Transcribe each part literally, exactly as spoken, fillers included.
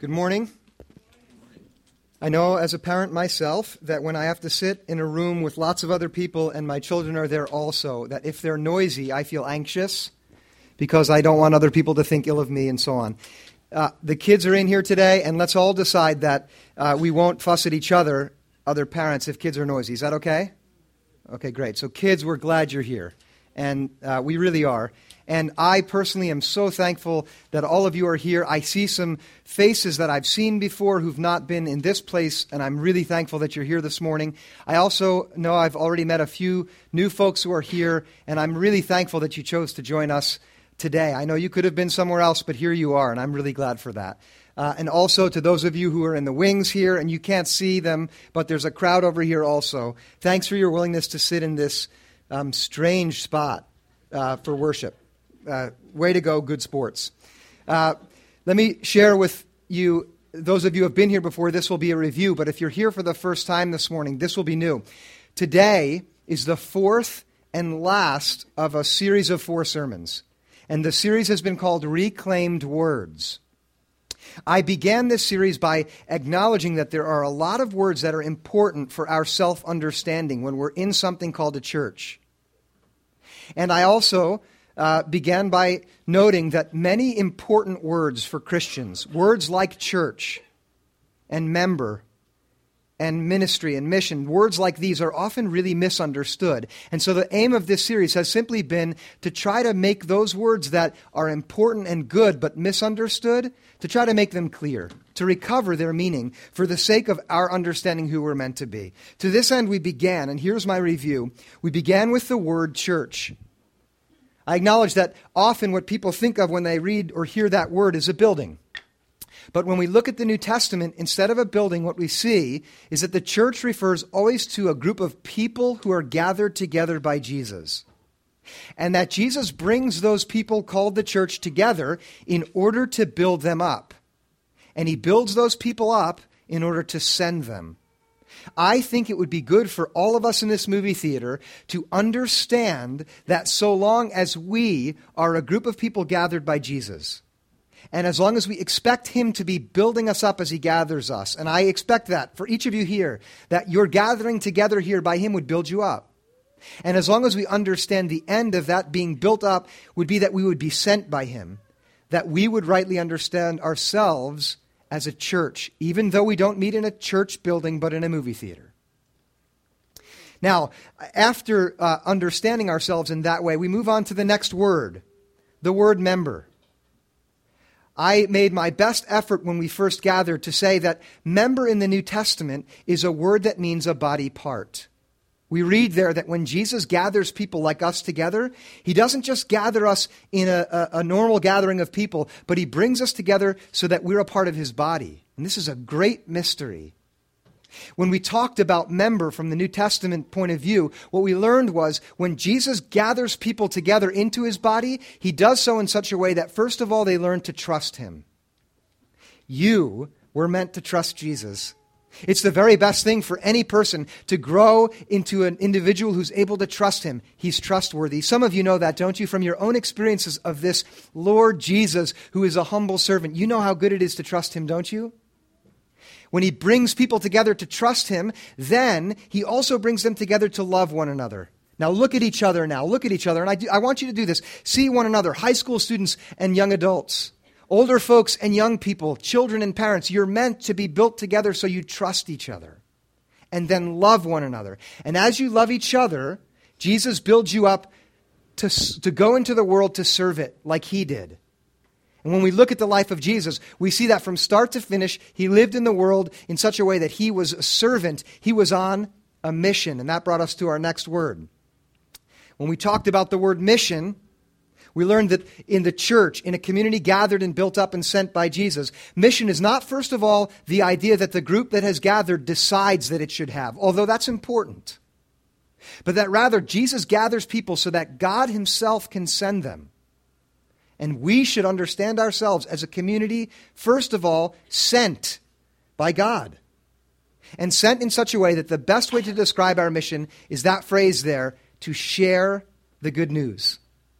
Good morning. I know as a parent myself that when I have to sit in a room with lots of other people and my children are there also, that if they're noisy, I feel anxious because I don't want other people to think ill of me and so on. Uh, the kids are in here today, and let's all decide that uh, we won't fuss at each other, other parents, if kids are noisy. Is that okay? Okay, great. So kids, we're glad you're here, and uh, we really are. And I personally am so thankful that all of you are here. I see some faces that I've seen before who've not been in this place, and I'm really thankful that you're here this morning. I also know I've already met a few new folks who are here, and I'm really thankful that you chose to join us today. I know you could have been somewhere else, but here you are, and I'm really glad for that. Uh, and also to those of you who are in the wings here, and you can't see them, but there's a crowd over here also. Thanks for your willingness to sit in this um, strange spot uh, for worship. Uh, way to go, good sports. Uh, let me share with you, those of you who have been here before, this will be a review, but if you're here for the first time this morning, this will be new. Today is the fourth and last of a series of four sermons, and the series has been called Reclaimed Words. I began this series by acknowledging that there are a lot of words that are important for our self-understanding when we're in something called a church. And I also Uh, began by noting that many important words for Christians, words like church and member and ministry and mission, words like these are often really misunderstood. And so the aim of this series has simply been to try to make those words that are important and good but misunderstood, to try to make them clear, to recover their meaning for the sake of our understanding who we're meant to be. To this end we began, and here's my review, we began with the word church. I acknowledge that often what people think of when they read or hear that word is a building. But when we look at the New Testament, instead of a building, what we see is that the church refers always to a group of people who are gathered together by Jesus. And that Jesus brings those people called the church together in order to build them up. And he builds those people up in order to send them. I think it would be good for all of us in this movie theater to understand that so long as we are a group of people gathered by Jesus, and as long as we expect him to be building us up as he gathers us, and I expect that for each of you here, that your gathering together here by him would build you up. And as long as we understand the end of that being built up would be that we would be sent by him, that we would rightly understand ourselves as a church, even though we don't meet in a church building, but in a movie theater. Now, after uh, understanding ourselves in that way, we move on to the next word, the word member. I made my best effort when we first gathered to say that member in the New Testament is a word that means a body part. We read there that when Jesus gathers people like us together, he doesn't just gather us in a, a, a normal gathering of people, but he brings us together so that we're a part of his body. And this is a great mystery. When we talked about member from the New Testament point of view, what we learned was when Jesus gathers people together into his body, he does so in such a way that first of all, they learn to trust him. You were meant to trust Jesus. It's the very best thing for any person to grow into an individual who's able to trust him. He's trustworthy. Some of you know that, don't you, from your own experiences of this Lord Jesus, who is a humble servant. You know how good it is to trust him, don't you? When he brings people together to trust him, then he also brings them together to love one another. Now look at each other now. Look at each other. And I, do, I want you to do this. See one another, high school students and young adults. Older folks and young people, children and parents, you're meant to be built together so you trust each other and then love one another. And as you love each other, Jesus builds you up to, to go into the world to serve it like he did. And when we look at the life of Jesus, we see that from start to finish, he lived in the world in such a way that he was a servant. He was on a mission. And that brought us to our next word. When we talked about the word mission, we learned that in the church, in a community gathered and built up and sent by Jesus, mission is not, first of all, the idea that the group that has gathered decides that it should have, although that's important. But that rather, Jesus gathers people so that God himself can send them. And we should understand ourselves as a community, first of all, sent by God. And sent in such a way that the best way to describe our mission is that phrase there, to share the good news.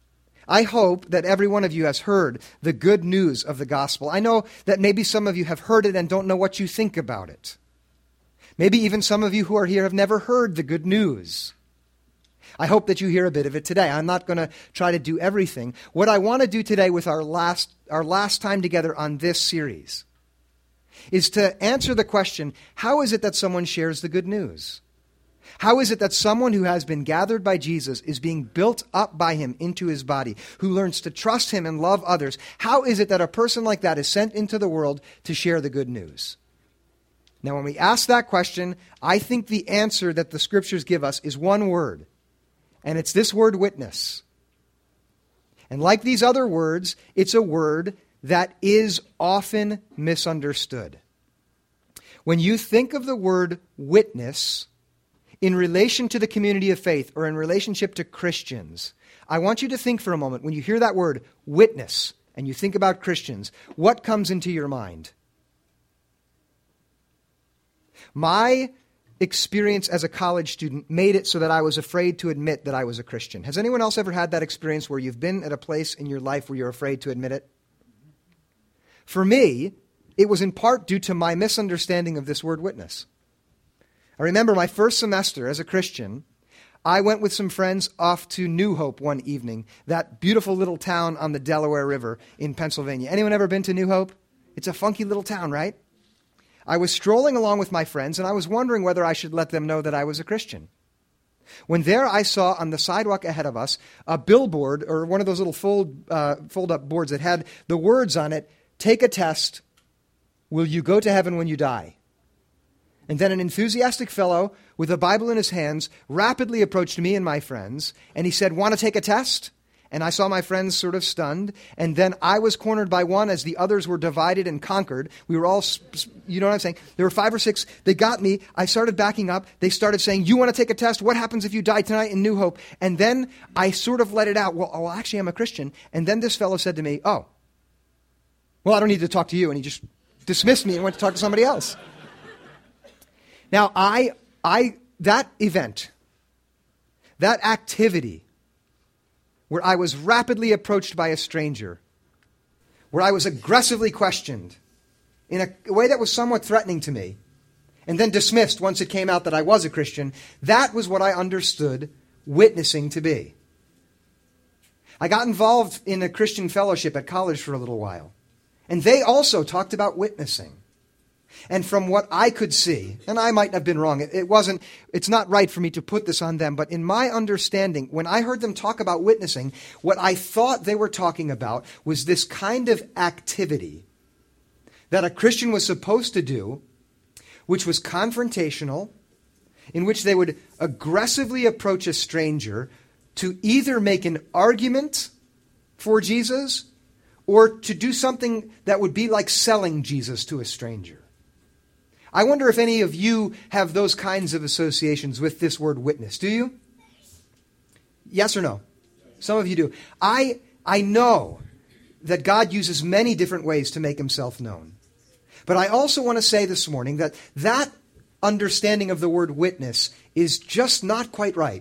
I hope that every one of you has heard the good news of the gospel. I know that maybe some of you have heard it and don't know what you think about it. Maybe even some of you who are here have never heard the good news. I hope that you hear a bit of it today. I'm not going to try to do everything. What I want to do today with our last, our last time together on this series is to answer the question, how is it that someone shares the good news? How is it that someone who has been gathered by Jesus is being built up by him into his body, who learns to trust him and love others? How is it that a person like that is sent into the world to share the good news? Now, when we ask that question, I think the answer that the scriptures give us is one word, and it's this word, witness. And like these other words, it's a word that is often misunderstood. When you think of the word witness in relation to the community of faith or in relationship to Christians, I want you to think for a moment, when you hear that word witness and you think about Christians, what comes into your mind? My experience as a college student made it so that I was afraid to admit that I was a Christian. Has anyone else ever had that experience where you've been at a place in your life where you're afraid to admit it? For me, it was in part due to my misunderstanding of this word witness. I remember my first semester as a Christian, I went with some friends off to New Hope one evening, that beautiful little town on the Delaware River in Pennsylvania. Anyone ever been to New Hope? It's a funky little town, right? I was strolling along with my friends, and I was wondering whether I should let them know that I was a Christian. When there I saw on the sidewalk ahead of us a billboard, or one of those little fold, uh, fold-up boards that had the words on it, "Take a test. Will you go to heaven when you die?" And then an enthusiastic fellow with a Bible in his hands rapidly approached me and my friends, and he said, "Want to take a test?" And I saw my friends sort of stunned, and then I was cornered by one as the others were divided and conquered. We were all, you know what I'm saying? There were five or six. They got me. I started backing up. They started saying, "You want to take a test? What happens if you die tonight in New Hope?" And then I sort of let it out. Well, well, actually, I'm a Christian. And then this fellow said to me, "Oh, well, I don't need to talk to you." And he just dismissed me and went to talk to somebody else. Now, I, I, that event, that activity, where I was rapidly approached by a stranger, where I was aggressively questioned in a way that was somewhat threatening to me, and then dismissed once it came out that I was a Christian, that was what I understood witnessing to be. I got involved in a Christian fellowship at college for a little while, and they also talked about witnessing. And from what I could see, and I might have been wrong, it, it wasn't, it's not right for me to put this on them, but in my understanding, when I heard them talk about witnessing, what I thought they were talking about was this kind of activity that a Christian was supposed to do, which was confrontational, in which they would aggressively approach a stranger to either make an argument for Jesus or to do something that would be like selling Jesus to a stranger. I wonder if any of you have those kinds of associations with this word witness. Do you? Yes or no? Some of you do. I, I know that God uses many different ways to make himself known. But I also want to say this morning that that understanding of the word witness is just not quite right.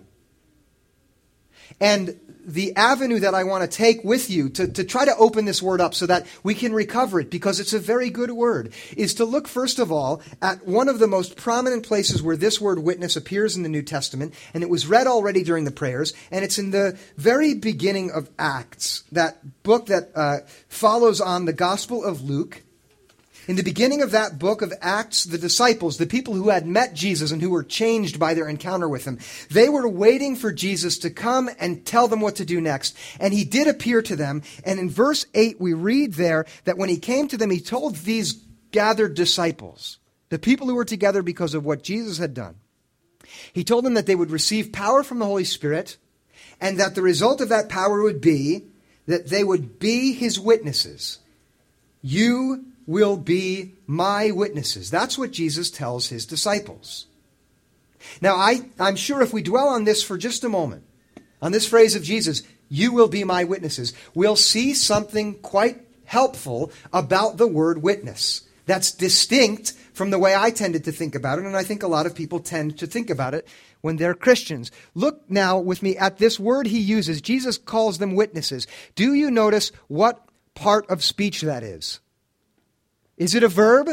And the avenue that I want to take with you to, to try to open this word up so that we can recover it, because it's a very good word, is to look first of all at one of the most prominent places where this word witness appears in the New Testament, and it was read already during the prayers, and it's in the very beginning of Acts, that book that uh, follows on the Gospel of Luke. In the beginning of that book of Acts, the disciples, the people who had met Jesus and who were changed by their encounter with him, they were waiting for Jesus to come and tell them what to do next. And he did appear to them. And in verse eight, we read there that when he came to them, he told these gathered disciples, the people who were together because of what Jesus had done, he told them that they would receive power from the Holy Spirit, and that the result of that power would be that they would be his witnesses. You will be my witnesses. That's what Jesus tells his disciples. Now, I, I'm sure if we dwell on this for just a moment, on this phrase of Jesus, you will be my witnesses, we'll see something quite helpful about the word witness. That's distinct from the way I tended to think about it, and I think a lot of people tend to think about it when they're Christians. Look now with me at this word he uses. Jesus calls them witnesses. Do you notice what part of speech that is? Is it a verb?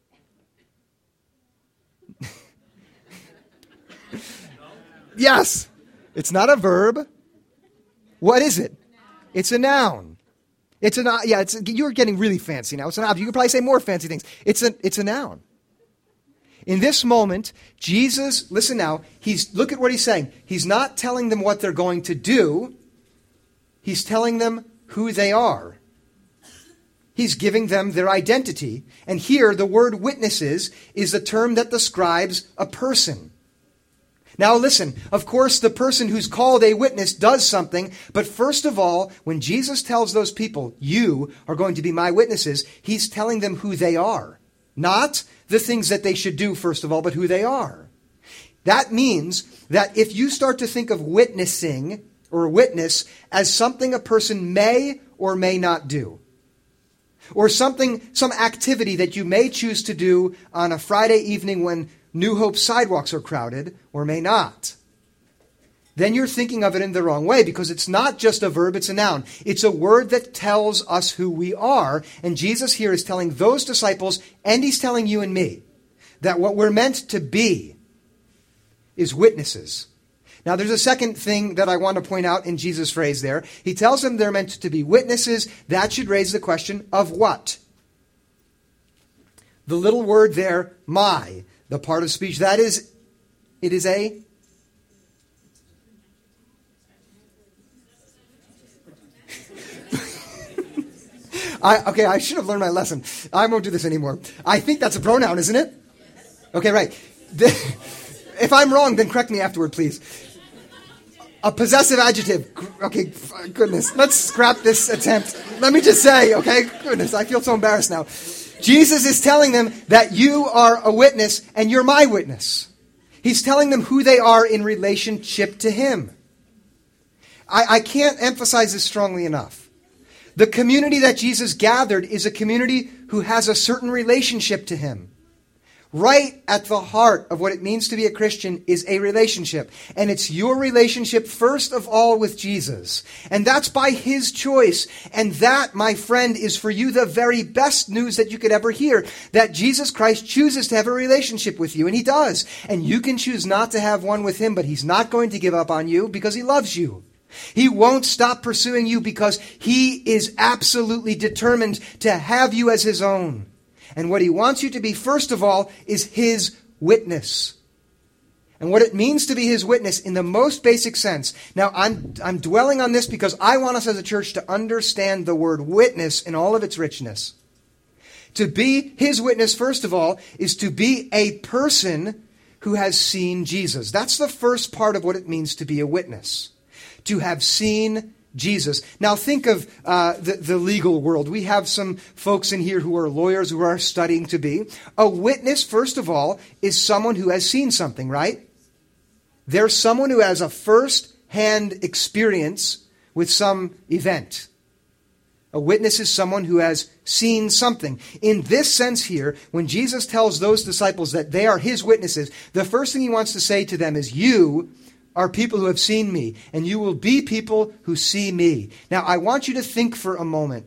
Yes. It's not a verb. What is it? It's a noun. It's an yeah. It's you're getting really fancy now. It's an object. You could probably say more fancy things. It's a it's a noun. In this moment, Jesus, listen now. He's look at what he's saying. He's not telling them what they're going to do. He's telling them who they are. He's giving them their identity. And here, the word witnesses is a term that describes a person. Now listen, of course, the person who's called a witness does something, but first of all, when Jesus tells those people, you are going to be my witnesses, he's telling them who they are. Not the things that they should do, first of all, but who they are. That means that if you start to think of witnessing or witness as something a person may or may not do, or something, some activity that you may choose to do on a Friday evening when New Hope sidewalks are crowded, or may not, then you're thinking of it in the wrong way, because it's not just a verb, it's a noun. It's a word that tells us who we are, and Jesus here is telling those disciples, and he's telling you and me, that what we're meant to be is witnesses. Now, there's a second thing that I want to point out in Jesus' phrase there. He tells them they're meant to be witnesses. That should raise the question of what? The little word there, my, the part of speech, that is, it is a I, okay, I should have learned my lesson. I won't do this anymore. I think that's a pronoun, isn't it? Okay, right. If I'm wrong, then correct me afterward, please. A possessive adjective. Okay, goodness. Let's scrap this attempt. Let me just say, okay, goodness, I feel so embarrassed now. Jesus is telling them that you are a witness and you're my witness. He's telling them who they are in relationship to him. I, I can't emphasize this strongly enough. The community that Jesus gathered is a community who has a certain relationship to him. Right at the heart of what it means to be a Christian is a relationship. And it's your relationship first of all with Jesus. And that's by his choice. And that, my friend, is for you the very best news that you could ever hear. That Jesus Christ chooses to have a relationship with you. And he does. And you can choose not to have one with him, but he's not going to give up on you because he loves you. He won't stop pursuing you because he is absolutely determined to have you as his own. And what he wants you to be, first of all, is his witness. And what it means to be his witness in the most basic sense. Now, I'm, I'm dwelling on this because I want us as a church to understand the word witness in all of its richness. To be his witness, first of all, is to be a person who has seen Jesus. That's the first part of what it means to be a witness. To have seen Jesus. Now think of uh, the, the legal world. We have some folks in here who are lawyers who are studying to be. A witness, first of all, is someone who has seen something, right? They're someone who has a first-hand experience with some event. A witness is someone who has seen something. In this sense here, when Jesus tells those disciples that they are his witnesses, the first thing he wants to say to them is, you are people who have seen me, and you will be people who see me. Now, I want you to think for a moment.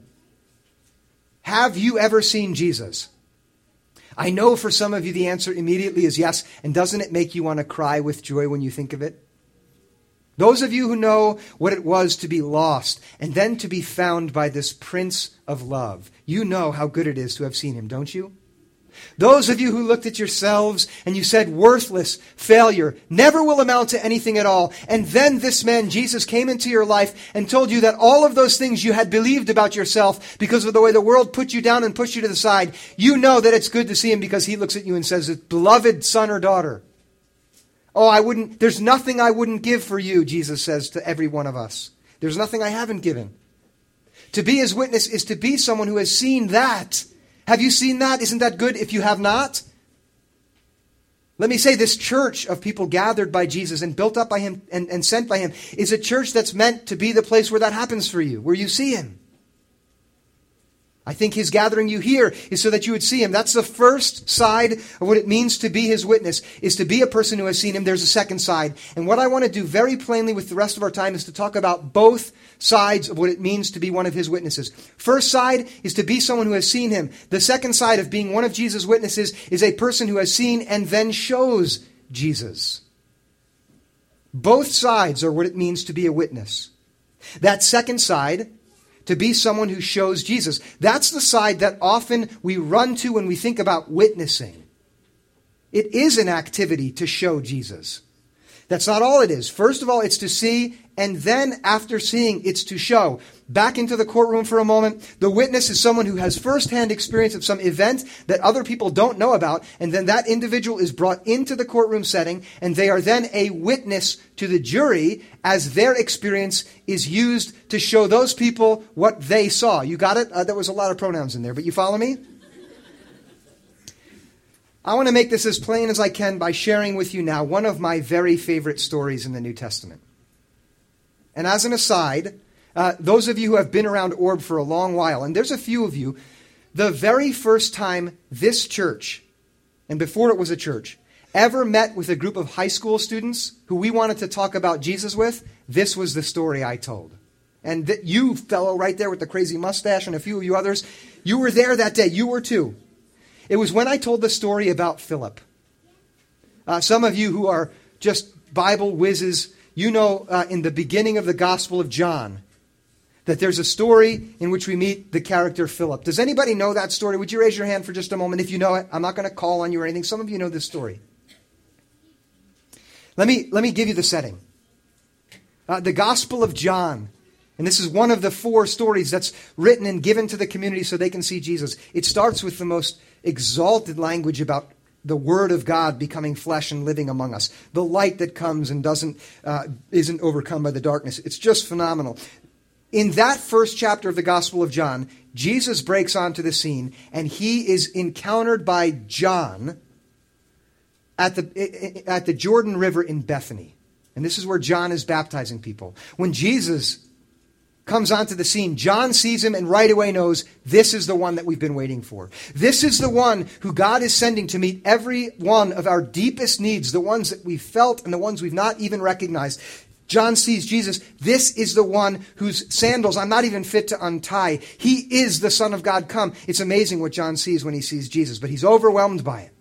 Have you ever seen Jesus? I know for some of you the answer immediately is yes, and doesn't it make you want to cry with joy when you think of it? Those of you who know what it was to be lost, and then to be found by this Prince of Love, you know how good it is to have seen him, don't you? Those of you who looked at yourselves and you said, worthless, failure, never will amount to anything at all. And then this man, Jesus, came into your life and told you that all of those things you had believed about yourself because of the way the world put you down and pushed you to the side, you know that it's good to see him because he looks at you and says, beloved son or daughter. Oh, I wouldn't, there's nothing I wouldn't give for you, Jesus says to every one of us. There's nothing I haven't given. To be his witness is to be someone who has seen that. Have you seen that? Isn't that good if you have not? Let me say, this church of people gathered by Jesus and built up by him and, and sent by him is a church that's meant to be the place where that happens for you, where you see him. I think his gathering you here is so that you would see him. That's the first side of what it means to be his witness, is to be a person who has seen him. There's a second side. And what I want to do very plainly with the rest of our time is to talk about both sides of what it means to be one of his witnesses. First side is to be someone who has seen him. The second side of being one of Jesus' witnesses is a person who has seen and then shows Jesus. Both sides are what it means to be a witness. That second side, to be someone who shows Jesus, that's the side that often we run to when we think about witnessing. It is an activity to show Jesus. That's not all it is. First of all, it's to see, and then after seeing, it's to show. Back into the courtroom for a moment. The witness is someone who has firsthand experience of some event that other people don't know about, and then that individual is brought into the courtroom setting, and they are then a witness to the jury as their experience is used to show those people what they saw. You got it? Uh, there was a lot of pronouns in there, but you follow me? I want to make this as plain as I can by sharing with you now one of my very favorite stories in the New Testament. And as an aside, uh, those of you who have been around Orb for a long while, and there's a few of you, the very first time this church, and before it was a church, ever met with a group of high school students who we wanted to talk about Jesus with, this was the story I told. And th- you fellow right there with the crazy mustache and a few of you others, you were there that day. You were too. It was when I told the story about Philip. Uh, some of you who are just Bible whizzes, you know uh, in the beginning of the Gospel of John that there's a story in which we meet the character Philip. Does anybody know that story? Would you raise your hand for just a moment if you know it? I'm not going to call on you or anything. Some of you know this story. Let me, let me give you the setting. Uh, the Gospel of John. And this is one of the four stories that's written and given to the community so they can see Jesus. It starts with the most exalted language about the Word of God becoming flesh and living among us. The light that comes and doesn't uh, isn't overcome by the darkness. It's just phenomenal. In that first chapter of the Gospel of John, Jesus breaks onto the scene and he is encountered by John at the, at the Jordan River in Bethany. And this is where John is baptizing people. When Jesus comes onto the scene, John sees him and right away knows this is the one that we've been waiting for. This is the one who God is sending to meet every one of our deepest needs, the ones that we've felt and the ones we've not even recognized. John sees Jesus. This is the one whose sandals I'm not even fit to untie. He is the Son of God come. It's amazing what John sees when he sees Jesus, but he's overwhelmed by it.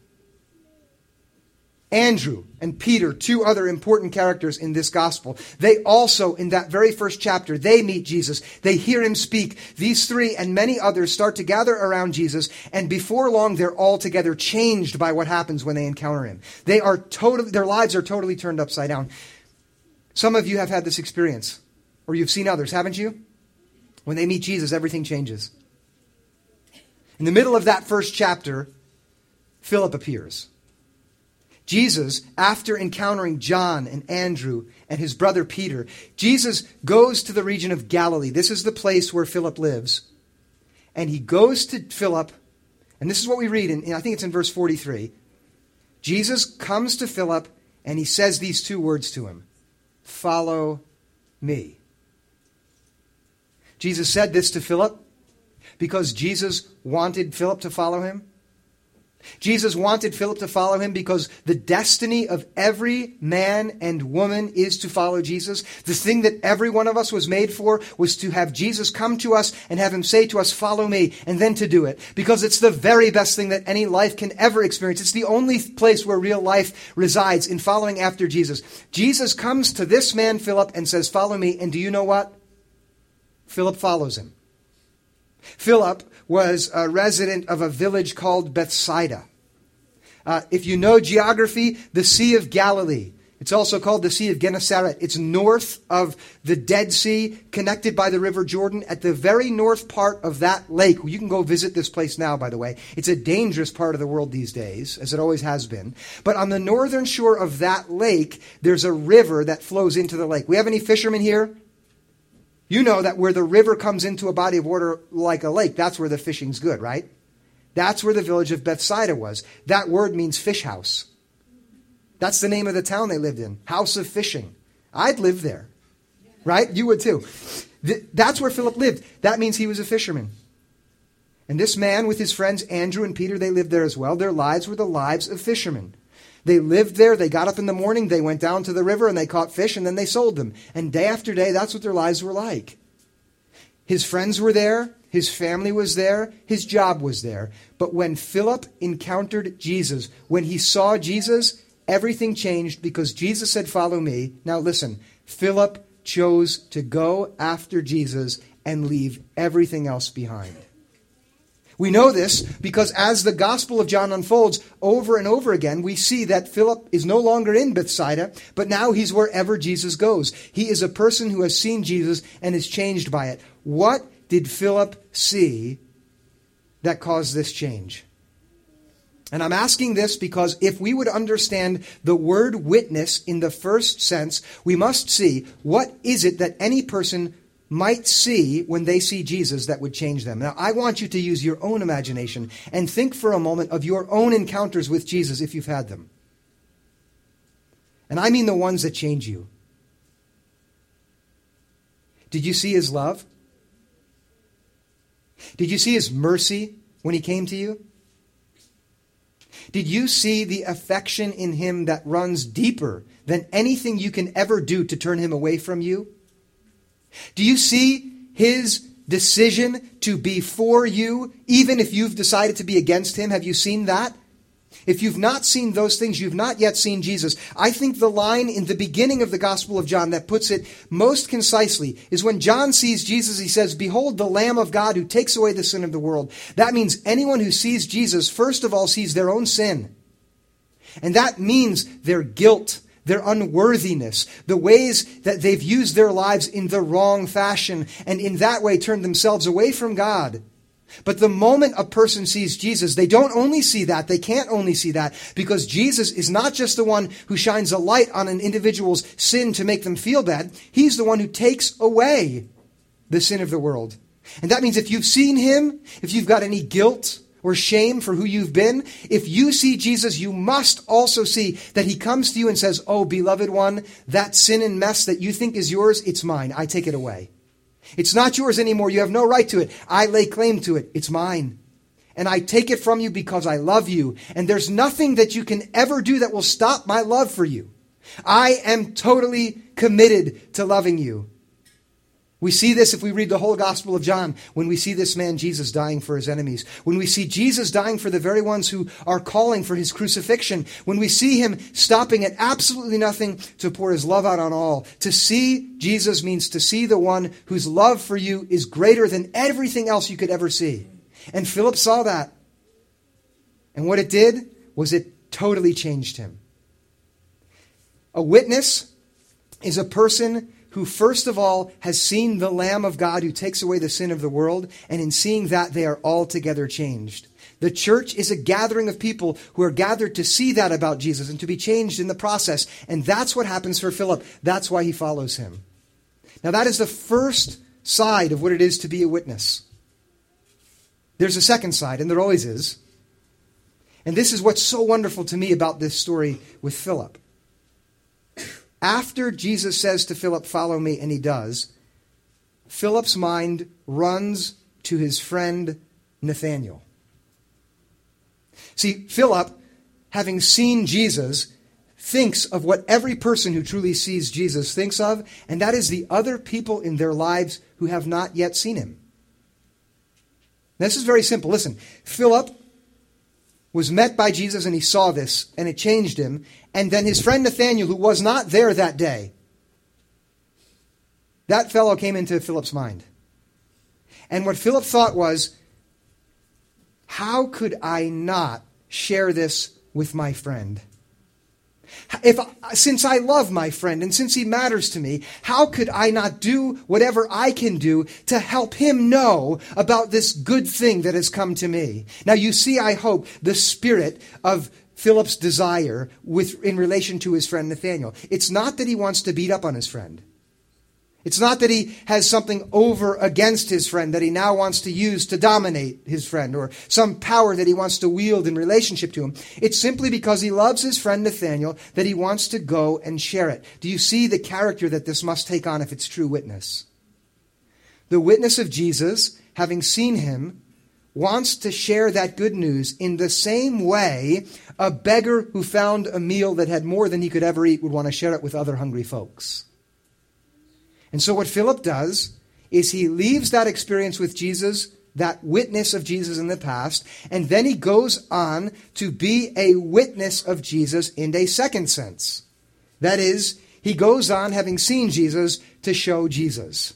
Andrew and Peter, two other important characters in this gospel, they also, in that very first chapter, they meet Jesus. They hear him speak. These three and many others start to gather around Jesus, and before long, they're all together changed by what happens when they encounter him. They are totally, their lives are totally turned upside down. Some of you have had this experience, or you've seen others, haven't you? When they meet Jesus, everything changes. In the middle of that first chapter, Philip appears. Jesus, after encountering John and Andrew and his brother Peter, Jesus goes to the region of Galilee. This is the place where Philip lives. And he goes to Philip, and this is what we read, in, I think it's in verse forty-three. Jesus comes to Philip, and he says these two words to him, "Follow me." Jesus said this to Philip because Jesus wanted Philip to follow him. Jesus wanted Philip to follow him because the destiny of every man and woman is to follow Jesus. The thing that every one of us was made for was to have Jesus come to us and have him say to us, "Follow me," and then to do it. Because it's the very best thing that any life can ever experience. It's the only place where real life resides, in following after Jesus. Jesus comes to this man, Philip, and says, "Follow me." And do you know what? Philip follows him. Philip was a resident of a village called Bethsaida. Uh, if you know geography, the Sea of Galilee. It's also called the Sea of Gennesaret. It's north of the Dead Sea, connected by the River Jordan. At the very north part of that lake, you can go visit this place now, by the way. It's a dangerous part of the world these days, as it always has been. But on the northern shore of that lake, there's a river that flows into the lake. We have any fishermen here? You know that where the river comes into a body of water like a lake, that's where the fishing's good, right? That's where the village of Bethsaida was. That word means fish house. That's the name of the town they lived in. House of fishing. I'd live there. Right? You would too. That's where Philip lived. That means he was a fisherman. And this man with his friends Andrew and Peter, they lived there as well. Their lives were the lives of fishermen. They lived there, they got up in the morning, they went down to the river and they caught fish and then they sold them. And day after day, that's what their lives were like. His friends were there, his family was there, his job was there. But when Philip encountered Jesus, when he saw Jesus, everything changed because Jesus said, "Follow me." Now listen, Philip chose to go after Jesus and leave everything else behind. We know this because as the Gospel of John unfolds over and over again, we see that Philip is no longer in Bethsaida, but now he's wherever Jesus goes. He is a person who has seen Jesus and is changed by it. What did Philip see that caused this change? And I'm asking this because if we would understand the word witness in the first sense, we must see what is it that any person might see when they see Jesus that would change them. Now, I want you to use your own imagination and think for a moment of your own encounters with Jesus if you've had them. And I mean the ones that change you. Did you see his love? Did you see his mercy when he came to you? Did you see the affection in him that runs deeper than anything you can ever do to turn him away from you? Do you see his decision to be for you, even if you've decided to be against him? Have you seen that? If you've not seen those things, you've not yet seen Jesus. I think the line in the beginning of the Gospel of John that puts it most concisely is when John sees Jesus, he says, "Behold the Lamb of God who takes away the sin of the world." That means anyone who sees Jesus, first of all, sees their own sin. And that means their guilt, their unworthiness, the ways that they've used their lives in the wrong fashion, and in that way turned themselves away from God. But the moment a person sees Jesus, they don't only see that, they can't only see that, because Jesus is not just the one who shines a light on an individual's sin to make them feel bad. He's the one who takes away the sin of the world. And that means if you've seen him, if you've got any guilt or shame for who you've been, if you see Jesus, you must also see that he comes to you and says, "Oh, beloved one, that sin and mess that you think is yours, it's mine. I take it away. It's not yours anymore. You have no right to it. I lay claim to it. It's mine. And I take it from you because I love you. And there's nothing that you can ever do that will stop my love for you. I am totally committed to loving you." We see this if we read the whole Gospel of John, when we see this man Jesus dying for his enemies, when we see Jesus dying for the very ones who are calling for his crucifixion, when we see him stopping at absolutely nothing to pour his love out on all. To see Jesus means to see the one whose love for you is greater than everything else you could ever see. And Philip saw that. And what it did was it totally changed him. A witness is a person who first of all has seen the Lamb of God who takes away the sin of the world, and in seeing that they are altogether changed. The church is a gathering of people who are gathered to see that about Jesus and to be changed in the process, and that's what happens for Philip. That's why he follows him. Now that is the first side of what it is to be a witness. There's a second side, and there always is. And this is what's so wonderful to me about this story with Philip. After Jesus says to Philip, "Follow me," and he does, Philip's mind runs to his friend Nathanael. See, Philip, having seen Jesus, thinks of what every person who truly sees Jesus thinks of, and that is the other people in their lives who have not yet seen him. This is very simple. Listen, Philip was met by Jesus and he saw this and it changed him. And then his friend Nathanael, who was not there that day, that fellow came into Philip's mind. And what Philip thought was, how could I not share this with my friend? If, since I love my friend and since he matters to me, how could I not do whatever I can do to help him know about this good thing that has come to me? Now you see, I hope, the spirit of Philip's desire with in relation to his friend Nathanael. It's not that he wants to beat up on his friend. It's not that he has something over against his friend that he now wants to use to dominate his friend, or some power that he wants to wield in relationship to him. It's simply because he loves his friend Nathanael that he wants to go and share it. Do you see the character that this must take on if it's true witness? The witness of Jesus, having seen him, wants to share that good news in the same way a beggar who found a meal that had more than he could ever eat would want to share it with other hungry folks. And so what Philip does is he leaves that experience with Jesus, that witness of Jesus in the past, and then he goes on to be a witness of Jesus in a second sense. That is, he goes on, having seen Jesus, to show Jesus.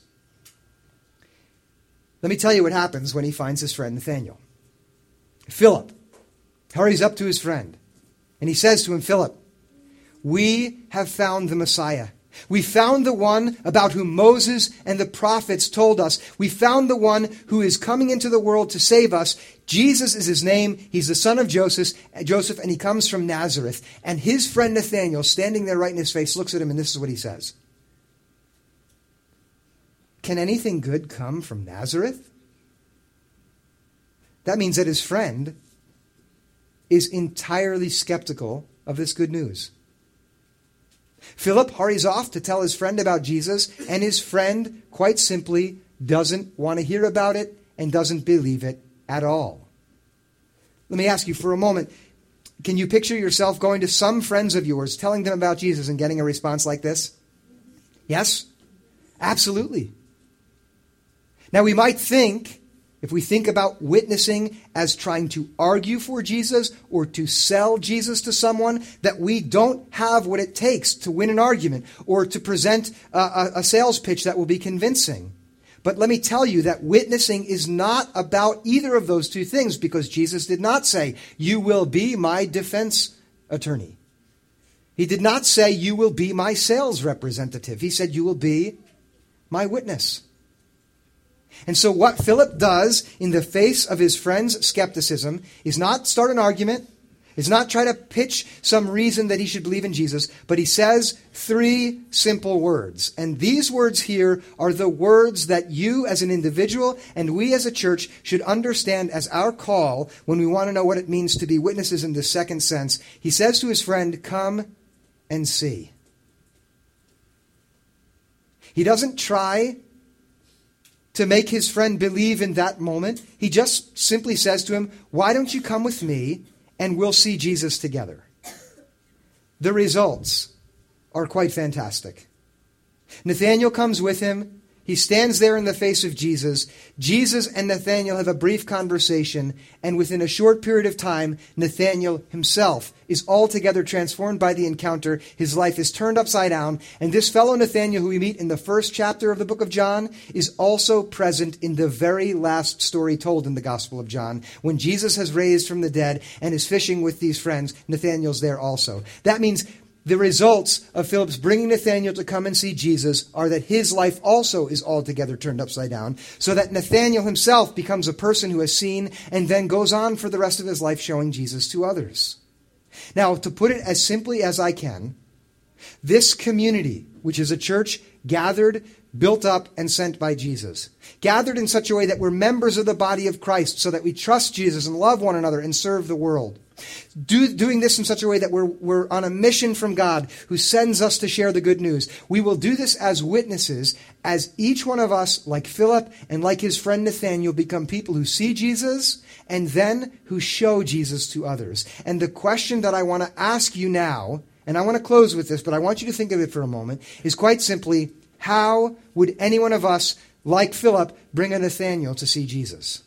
Let me tell you what happens when he finds his friend Nathanael. Philip hurries up to his friend, and he says to him, Philip, we have found the Messiah. We found the one about whom Moses and the prophets told us. We found the one who is coming into the world to save us. Jesus is his name. He's the son of Joseph, Joseph, and he comes from Nazareth. And his friend Nathanael, standing there right in his face, looks at him, and this is what he says. Can anything good come from Nazareth? That means that his friend is entirely skeptical of this good news. Philip hurries off to tell his friend about Jesus, and his friend, quite simply, doesn't want to hear about it and doesn't believe it at all. Let me ask you for a moment, can you picture yourself going to some friends of yours, telling them about Jesus and getting a response like this? Yes? Absolutely. Now we might think, if we think about witnessing as trying to argue for Jesus or to sell Jesus to someone, that we don't have what it takes to win an argument or to present a, a, a sales pitch that will be convincing. But let me tell you that witnessing is not about either of those two things, because Jesus did not say, you will be my defense attorney. He did not say, you will be my sales representative. He said, you will be my witness. And so what Philip does in the face of his friend's skepticism is not start an argument, is not try to pitch some reason that he should believe in Jesus, but he says three simple words. And these words here are the words that you as an individual and we as a church should understand as our call when we want to know what it means to be witnesses in the second sense. He says to his friend, come and see. He doesn't try to make his friend believe in that moment. He just simply says to him, why don't you come with me and we'll see Jesus together? The results are quite fantastic. Nathanael comes with him. He stands there in the face of Jesus. Jesus and Nathanael have a brief conversation, and within a short period of time, Nathanael himself is altogether transformed by the encounter. His life is turned upside down, and this fellow Nathanael who we meet in the first chapter of the book of John is also present in the very last story told in the Gospel of John. When Jesus has raised from the dead and is fishing with these friends, Nathanael's there also. That means the results of Philip's bringing Nathanael to come and see Jesus are that his life also is altogether turned upside down, so that Nathanael himself becomes a person who has seen and then goes on for the rest of his life showing Jesus to others. Now, to put it as simply as I can, this community, which is a church gathered, built up, and sent by Jesus, gathered in such a way that we're members of the body of Christ so that we trust Jesus and love one another and serve the world. Do, doing this in such a way that we're, we're on a mission from God who sends us to share the good news. We will do this as witnesses, as each one of us, like Philip and like his friend Nathanael, become people who see Jesus and then who show Jesus to others. And the question that I want to ask you now, and I want to close with this, but I want you to think of it for a moment, is quite simply, how would any one of us, like Philip, bring a Nathanael to see Jesus?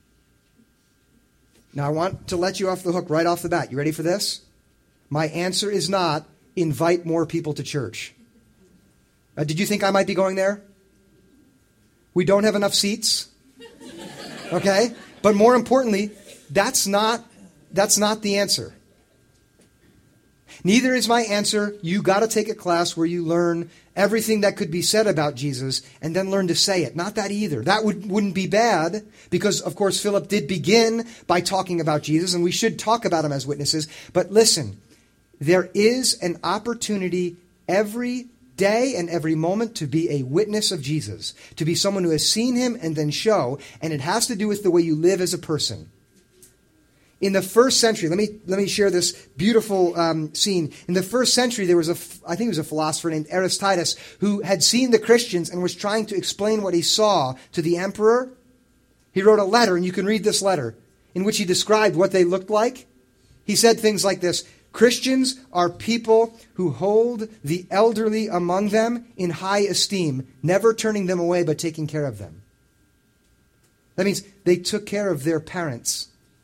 Now, I want to let you off the hook right off the bat. You ready for this? My answer is not invite more people to church. Uh, did you think I might be going there? We don't have enough seats. Okay? But more importantly, that's not, that's not the answer. Neither is my answer, you got to take a class where you learn everything that could be said about Jesus and then learn to say it. Not that either. That would, wouldn't be bad because, of course, Philip did begin by talking about Jesus, and we should talk about him as witnesses. But listen, there is an opportunity every day and every moment to be a witness of Jesus, to be someone who has seen him and then show, and it has to do with the way you live as a person. In the first century, let me let me share this beautiful um, scene. In the first century, there was a, I think it was a philosopher named Aristides who had seen the Christians and was trying to explain what he saw to the emperor. He wrote a letter, and you can read this letter, in which he described what they looked like. He said things like this: Christians are people who hold the elderly among them in high esteem, never turning them away but taking care of them. That means they took care of their parents.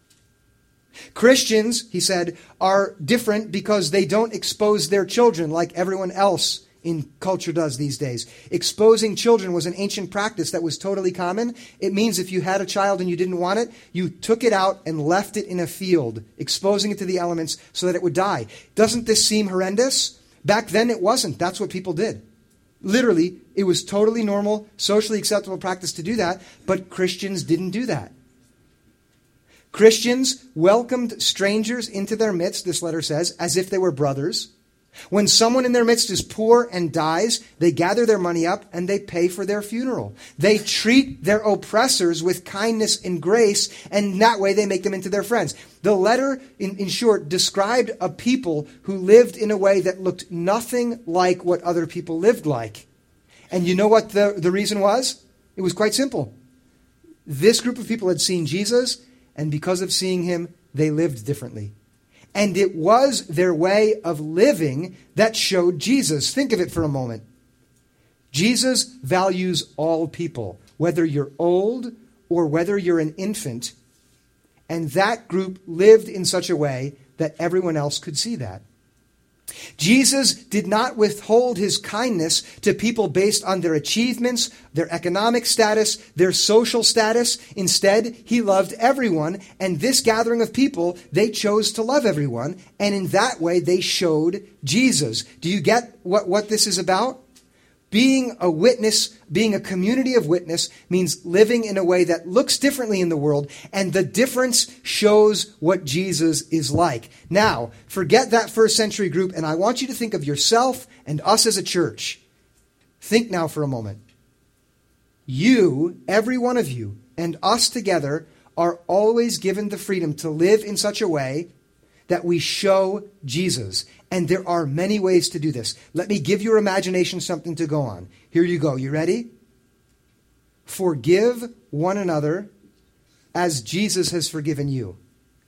Christians, he said, are different because they don't expose their children like everyone else in culture does these days. Exposing children was an ancient practice that was totally common. It means if you had a child and you didn't want it, you took it out and left it in a field, exposing it to the elements so that it would die. Doesn't this seem horrendous? Back then it wasn't. That's what people did. Literally, it was totally normal, socially acceptable practice to do that, but Christians didn't do that. Christians welcomed strangers into their midst, this letter says, as if they were brothers. When someone in their midst is poor and dies, they gather their money up and they pay for their funeral. They treat their oppressors with kindness and grace, and in that way they make them into their friends. The letter, in, in short, described a people who lived in a way that looked nothing like what other people lived like. And you know what the, the reason was? It was quite simple. This group of people had seen Jesus, and because of seeing him, they lived differently. And it was their way of living that showed Jesus. Think of it for a moment. Jesus values all people, whether you're old or whether you're an infant. And that group lived in such a way that everyone else could see that. Jesus did not withhold his kindness to people based on their achievements, their economic status, their social status. Instead, he loved everyone, and this gathering of people, they chose to love everyone, and in that way, they showed Jesus. Do you get what, what this is about? Being a witness, being a community of witness, means living in a way that looks differently in the world, and the difference shows what Jesus is like. Now, forget that first century group, and I want you to think of yourself and us as a church. Think now for a moment. You, every one of you, and us together are always given the freedom to live in such a way that we show Jesus. And there are many ways to do this. Let me give your imagination something to go on. Here you go. You ready? Forgive one another as Jesus has forgiven you.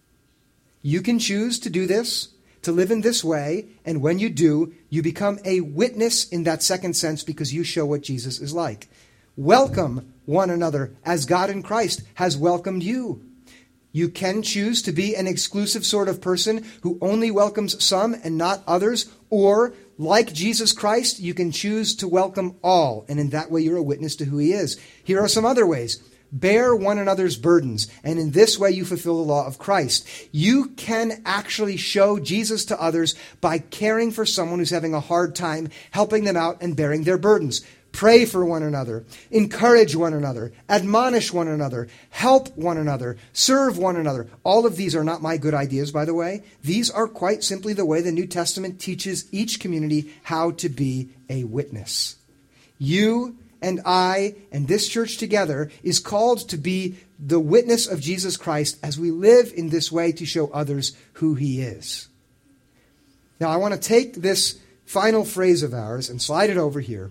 You can choose to do this, to live in this way, and when you do, you become a witness in that second sense because you show what Jesus is like. Welcome one another as God in Christ has welcomed you. You can choose to be an exclusive sort of person who only welcomes some and not others, or, like Jesus Christ, you can choose to welcome all, and in that way you're a witness to who he is. Here are some other ways. Bear one another's burdens, and in this way you fulfill the law of Christ. You can actually show Jesus to others by caring for someone who's having a hard time, helping them out and bearing their burdens. Pray for one another, encourage one another, admonish one another, help one another, serve one another. All of these are not my good ideas, by the way. These are quite simply the way the New Testament teaches each community how to be a witness. You and I and this church together is called to be the witness of Jesus Christ as we live in this way to show others who he is. Now, I want to take this final phrase of ours and slide it over here.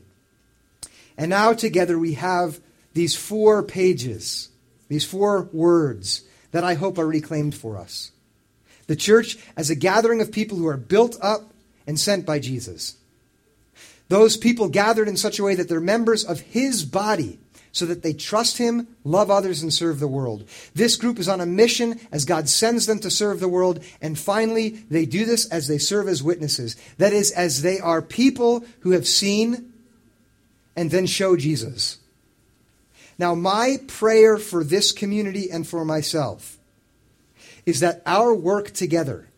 And now together we have these four pages, these four words that I hope are reclaimed for us. The church as a gathering of people who are built up and sent by Jesus. Those people gathered in such a way that they're members of his body, so that they trust him, love others, and serve the world. This group is on a mission as God sends them to serve the world. And finally, they do this as they serve as witnesses. That is, as they are people who have seen and then show Jesus. Now, my prayer for this community and for myself is that our work together,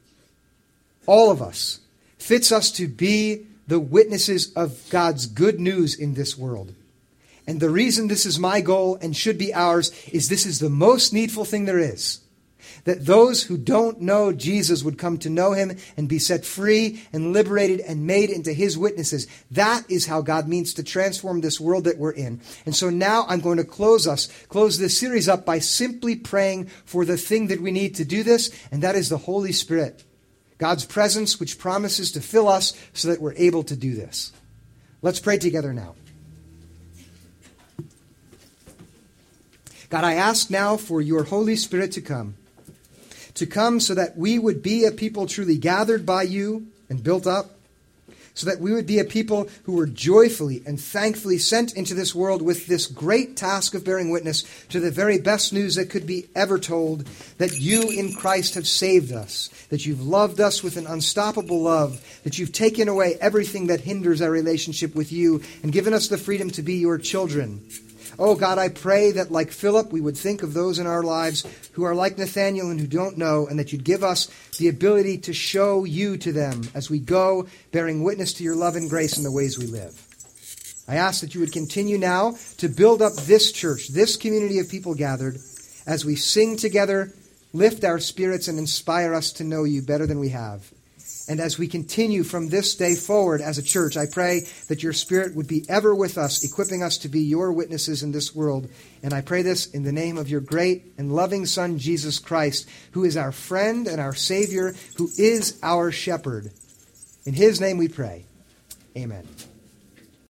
all of us, fits us to be the witnesses of God's good news in this world. And the reason this is my goal and should be ours is this is the most needful thing there is. That those who don't know Jesus would come to know him and be set free and liberated and made into his witnesses. That is how God means to transform this world that we're in. And so now I'm going to close us, close this series up by simply praying for the thing that we need to do this, and that is the Holy Spirit. God's presence, which promises to fill us so that we're able to do this. Let's pray together now. God, I ask now for your Holy Spirit to come, to come so that we would be a people truly gathered by you and built up, so that we would be a people who were joyfully and thankfully sent into this world with this great task of bearing witness to the very best news that could be ever told, that you in Christ have saved us, that you've loved us with an unstoppable love, that you've taken away everything that hinders our relationship with you and given us the freedom to be your children. Oh God, I pray that like Philip, we would think of those in our lives who are like Nathanael and who don't know, and that you'd give us the ability to show you to them as we go, bearing witness to your love and grace in the ways we live. I ask that you would continue now to build up this church, this community of people gathered, as we sing together, lift our spirits, and inspire us to know you better than we have. And as we continue from this day forward as a church, I pray that your Spirit would be ever with us, equipping us to be your witnesses in this world. And I pray this in the name of your great and loving Son, Jesus Christ, who is our friend and our Savior, who is our shepherd. In his name we pray. Amen.